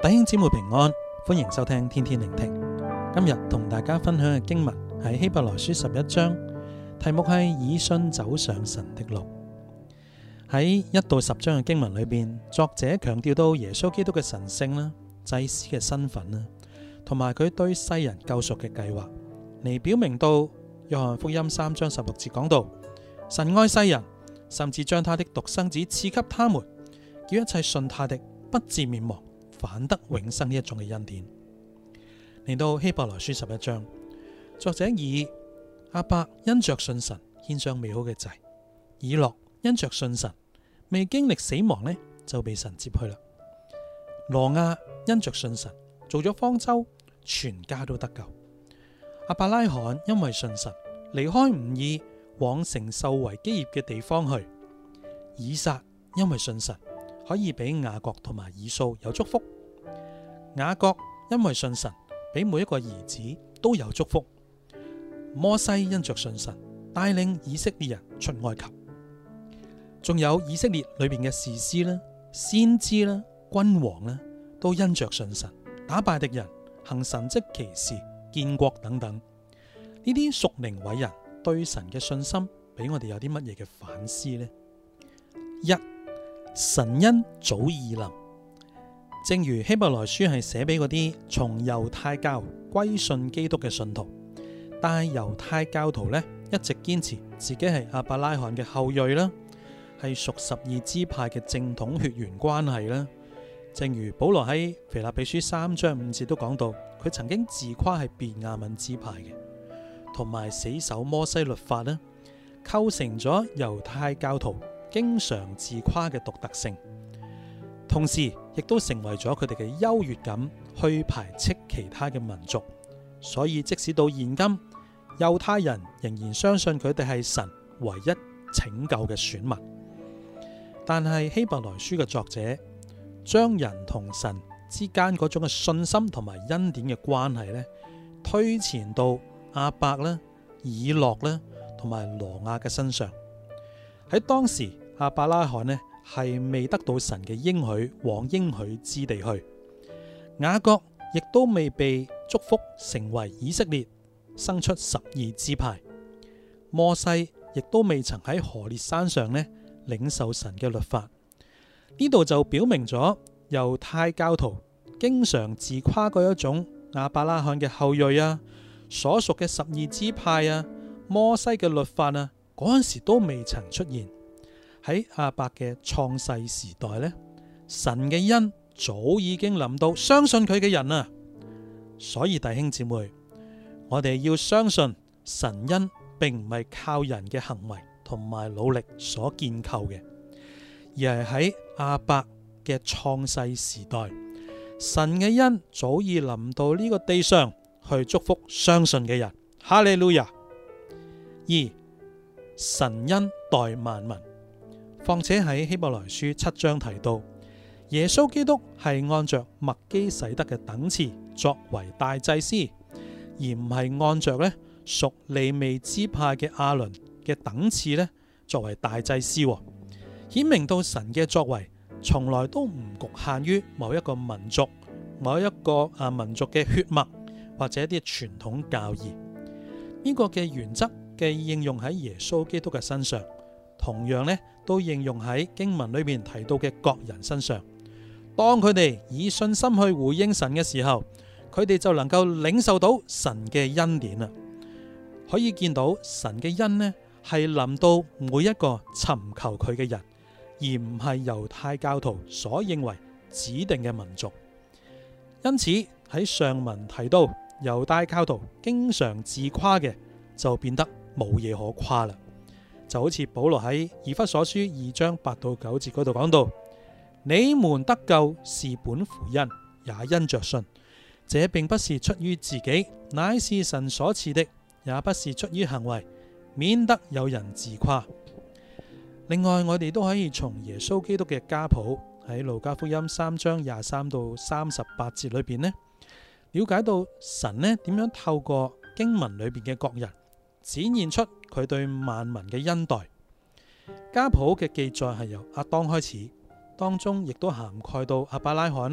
弟兄姊妹平安，歡迎收聽天天聆聽。今日同大家分享嘅經文喺希伯來書11章，題目係以信走上神的路。喺1到10章嘅經文裏邊，作者強調到耶穌基督嘅神聖啦、祭司嘅身份啦，同埋佢對世人救贖嘅計劃，嚟表明到約翰福音3章16節講到，神愛世人，甚至將他的獨生子賜給他們，叫一切信他的不至滅亡，反得永生呢一種嘅恩典。嚟到希伯來書11章，作者以亞伯因着信神獻上美好嘅祭，以諾因着信神未經歷死亡呢就被神接去啦。挪亞因着信神做咗方舟，全家都得救。亞伯拉罕因為信神離開吾珥往承受為基業嘅地方去。以撒因為信神可以俾雅各同埋以掃有祝福。雅各因為信神俾每一個兒子都有祝福。摩西因着信神帶領以色列人出埃及。仲有以色列裏邊嘅士師啦、先知啦、君王啦，都因着信神打敗敵人、行神蹟奇事、建國等等。呢啲屬靈偉人對神嘅信心俾我哋有啲乜嘢嘅反思呢？一、神恩早已臨。正如希伯來書係寫俾嗰啲從猶太教歸信基督嘅信徒，但係猶太教徒呢一直堅持自己係亞伯拉罕嘅後裔啦，係屬12支派嘅正統血緣關係啦。正如保羅喺腓立比書3章5節都講到，佢曾經自誇係便雅憫支派嘅，同埋死守摩西律法啦，構成咗猶太教徒經常自誇嘅獨特性，同時亦都成為咗佢哋嘅優越感，去排斥其他嘅民族。所以即使到現今，猶太人仍然相信佢哋係神唯一拯救嘅選民。但係希伯來書嘅作者將人同神之間嗰種嘅信心同埋恩典嘅關係呢，推前到亞伯啦、以諾啦同埋挪亞嘅身上。喺當時，亞伯拉罕呢係未得到神嘅應許往應許之地去，雅各亦都未被祝福成為以色列，生出12支派，摩西亦都未曾喺何烈山上呢領受神嘅律法。呢度就表明咗猶太教徒經常自誇嗰一種亞伯拉罕嘅後裔啊，所屬嘅12支派啊，摩西嘅律法啊，嗰陣時都未曾出現。喺亞伯嘅創世時代呢，神嘅恩早已經臨到相信佢嘅人啊。所以弟兄姊妹，我哋要相信神恩並唔係靠人嘅行為同埋努力所建構嘅，而係喺亞伯嘅創世時代，神嘅恩早已臨到呢個地上去祝福相信嘅人。哈利路亞。2、神恩待萬民。況且喺希伯來書7章提到，耶穌基督係按着麥基洗德嘅等次作為大祭司，而唔係按着屬利未支派嘅亞倫嘅等次作為大祭司，顯明到神嘅作為從來都唔局限於某一個民族、某一個民族嘅血脈或者一啲傳統教義。呢個嘅原則既應用喺耶穌基督嘅身上，同樣都應用喺經文裏面提到嘅各人身上。當佢哋以信心去回應神嘅時候，佢哋就能夠領受到神嘅恩典啦。可以見到神嘅恩係臨到每一個尋求佢嘅人，而唔係猶太教徒所認為指定嘅民族。因此喺上文提到猶太教徒經常自誇嘅，就變得冇嘢可誇啦。就好似保羅喺以弗所書2章8到9節嗰度講到，你們得救是本乎恩，也因着信。這並不是出於自己，乃是神所賜的，也不是出於行為，免得有人自誇。另外，我哋都可以從耶穌基督嘅家譜喺路加福音3章23到38節裏邊了解到神點樣透過經文裏邊嘅各人展現出佢對萬民嘅恩待。家譜嘅記載係由亞當開始，當中亦都涵蓋到亞伯拉罕啦、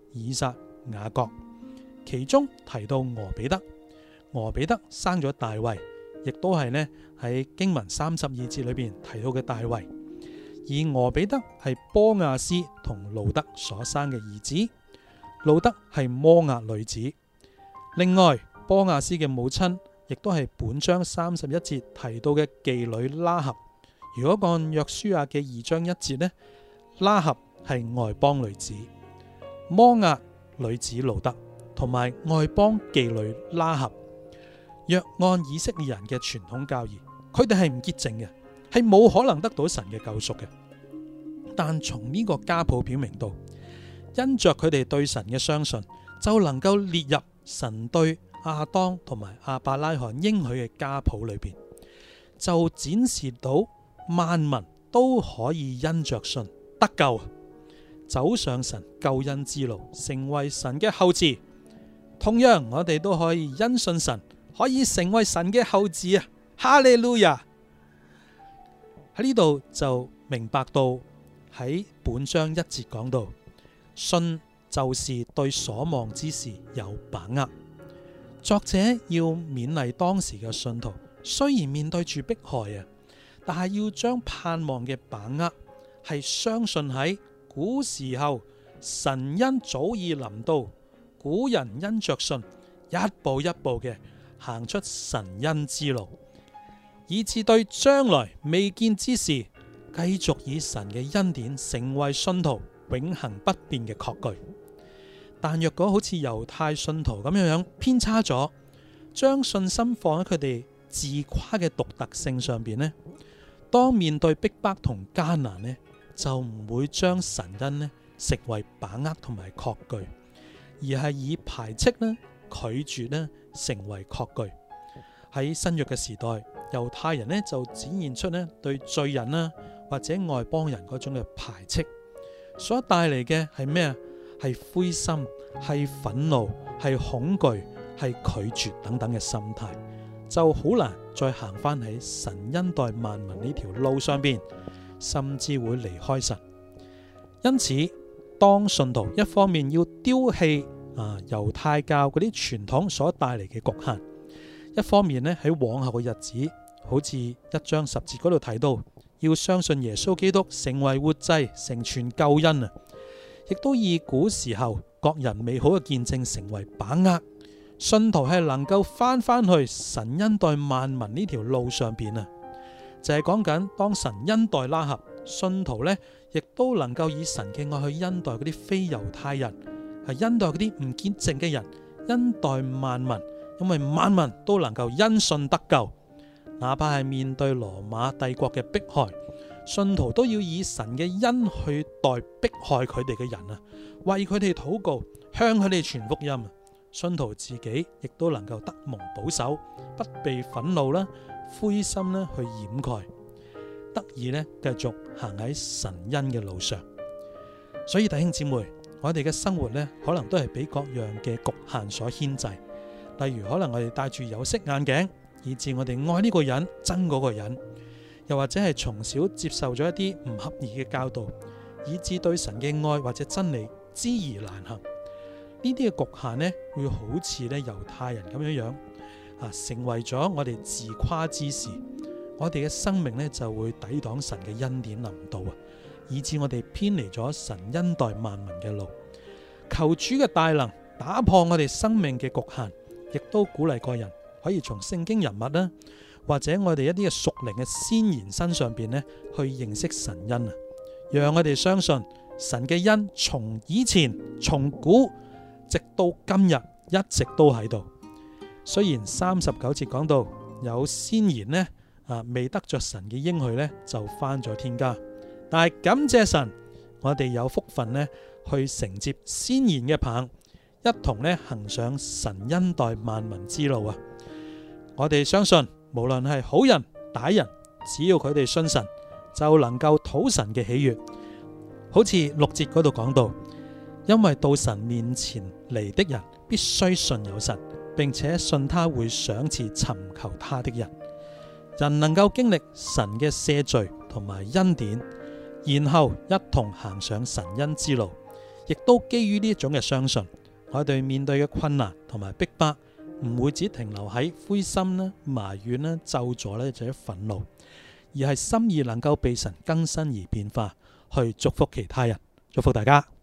以撒、雅各，其中提到俄比德。俄比德生咗大衛，亦都係呢喺經文32節裏邊提到嘅大衛。而俄比德係波亞斯同路德所生嘅兒子，路德係摩押女子。另外，波亞斯嘅母親亦都係本章31節提到嘅妓女拉合。如果按約書亞嘅2章1節呢，拉合係外邦女子，摩押女子路德同埋外邦妓女拉合。若按以色列人嘅傳統教義，佢哋係唔潔淨嘅，係冇可能得到神嘅救贖嘅。但從呢個家譜表明到，因着佢哋對神嘅相信，就能夠列入神對亞當同埋亞伯拉罕應許嘅家譜裏邊，就展示到萬民都可以因着信得救，走上神救恩之路，成為神嘅後嗣。同樣，我哋都可以因信神，可以成為神嘅後嗣啊！哈利路亞！喺呢度就明白到喺本章1節講到，信就是對所望之事有把握。作者要勉勵當時嘅信徒，雖然面對住迫害啊，但係要將盼望嘅把握係相信喺古時候神恩早已臨到，古人因着信一步一步嘅行出神恩之路，以致對將來未見之事繼續以神嘅恩典成為信徒永恆不變嘅確據。但若果好似猶太信徒咁樣偏差咗，將信心放喺佢哋自誇嘅獨特性上邊呢，當面對逼迫同艱難呢，就唔會將神恩呢成為把握同埋確據，而係以排斥呢、拒絕呢成為確據。喺新約嘅時代，猶太人呢就展現出呢對罪人啦或者外邦人嗰種嘅排斥，所帶嚟嘅係咩啊？係灰心，係憤怒，係恐懼，係拒絕等等嘅心態，就好難再行翻喺神恩待萬民呢條路上邊，甚至會離開神。因此，當信徒一方面要丟棄猶太教嗰啲傳統所帶嚟嘅局限，一方面呢喺往後嘅日子，好似1章10節嗰度提到，要相信耶穌基督成為活祭，成全救恩啊！亦都以古時候各人美好嘅見證成為把握，信徒係能夠翻去神恩待萬民呢條路上邊啊！就係講緊當神恩待拉合，信徒呢亦都能夠以神嘅愛去恩待嗰啲非猶太人，係恩待嗰啲唔潔淨嘅人，恩待萬民，因為萬民都能夠因信得救，哪怕係面對羅馬帝國嘅迫害，信徒都要以神嘅恩去代迫害佢哋嘅人啊，為佢哋禱告，向佢哋傳福音。信徒自己亦都能夠得蒙保守，不被憤怒啦、灰心啦去掩蓋，得以呢繼續行喺神恩嘅路上。所以弟兄姊妹，我哋嘅生活呢，可能都係俾各樣嘅局限所牽制。例如可能我哋戴住有色眼鏡，以致我哋愛呢個人憎嗰個人，又或者係從小接受咗一啲唔合宜嘅教導，以致對神嘅愛或者真理知而難行。呢啲嘅局限呢，會好似呢猶太人咁樣成為咗我哋自誇之事。我哋嘅生命呢，就會抵擋神嘅恩典臨到啊，以致我哋偏離咗神恩待萬民嘅路。求主嘅大能打破我哋生命嘅局限，亦都鼓勵個人可以從聖經人物啦，或者我哋一啲嘅屬靈嘅先賢身上邊呢，去認識神恩啊，讓我哋相信神嘅恩從以前從古直到今日一直都喺度。雖然39節講到有先賢呢未得着神嘅應許呢，就返咗天家，但係感謝神，我哋有福分呢去承接先賢嘅棒，一同呢行上神恩待萬民之路啊！我哋相信無論係好人歹人，只要佢哋信神，就能夠討神嘅喜悅。好似6節嗰度講到，因為到神面前嚟的人必須信有神，並且信他會賞賜尋求他的人。人能夠經歷神嘅赦罪同埋恩典，然後一同行上神恩之路， 亦都基於呢一種嘅相信，我哋面對嘅困難同埋逼迫唔會只停留喺灰心啦、埋怨啦、咒詛啦，或者憤怒，而係心意能夠被神更新而變化，去祝福其他人。祝福大家。